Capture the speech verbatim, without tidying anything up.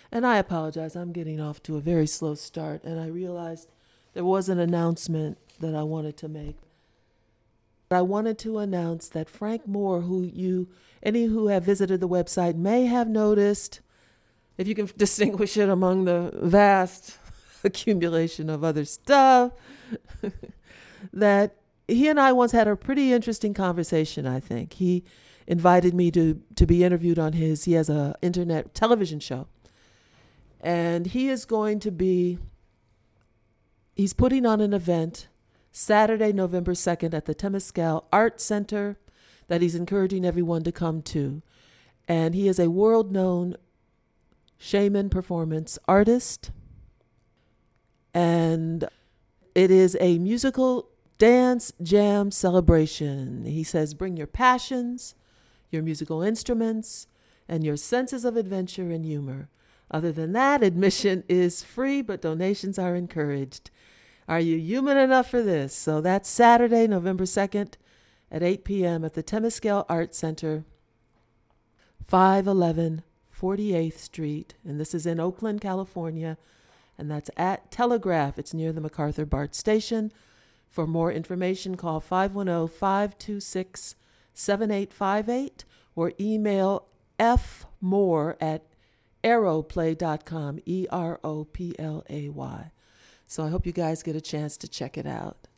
And I apologize. I'm getting off to a very slow start, and I realized there was an announcement that I wanted to make. I wanted to announce that Frank Moore, who you, any who have visited the website may have noticed, if you can distinguish it among the vast accumulation of other stuff, that he and I once had a pretty interesting conversation, I think. He invited me to, to be interviewed on his, he has a internet television show. And he is going to be, he's putting on an event Saturday, November second at the Temescal Art Center that he's encouraging everyone to come to. And he is a world-known shaman performance artist. And it is a musical dance jam celebration. He says, bring your passions, your musical instruments, and your senses of adventure and humor. Other than that, admission is free, but donations are encouraged. Are you human enough for this? So that's Saturday, November second at eight p.m. at the Temescal Art Center, five eleven forty-eighth Street. And this is in Oakland, California. And that's at Telegraph. It's near the MacArthur BART station. For more information, call five one zero, five two six, seven eight five eight or email fmoore at aeroplay dot com, E R O P L A Y. So I hope you guys get a chance to check it out.